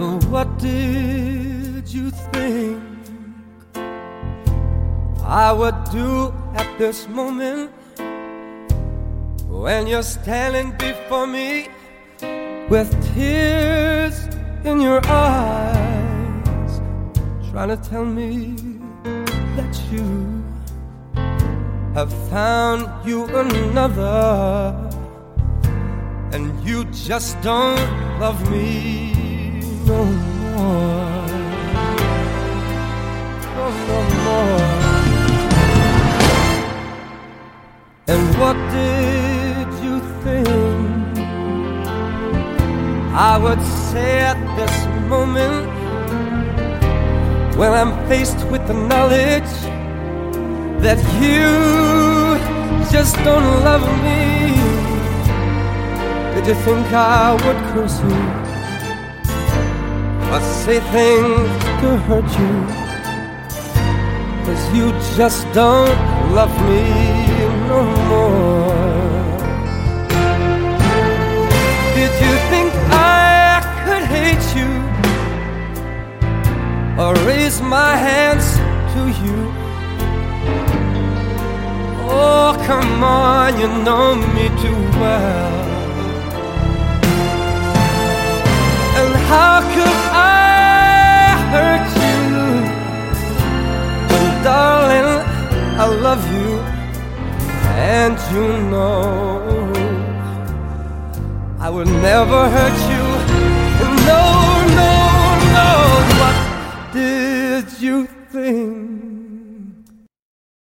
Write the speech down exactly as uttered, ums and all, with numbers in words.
What did you think I would do at this moment when you're standing before me with tears in your eyes, trying to tell me that you have found you another, and you just don't love me no more, no, no more. And what did you think I would say at this moment when I'm faced with the knowledge that you just don't love me? Did you think I would curse you or say things to hurt you? 'Cause you just don't love me no more. Did you think I could hate you or raise my hands to you? Oh, come on, you know me too well. And how could I hurt you when, darling, I love you, and you know I would never hurt you. No, no, no. What did you think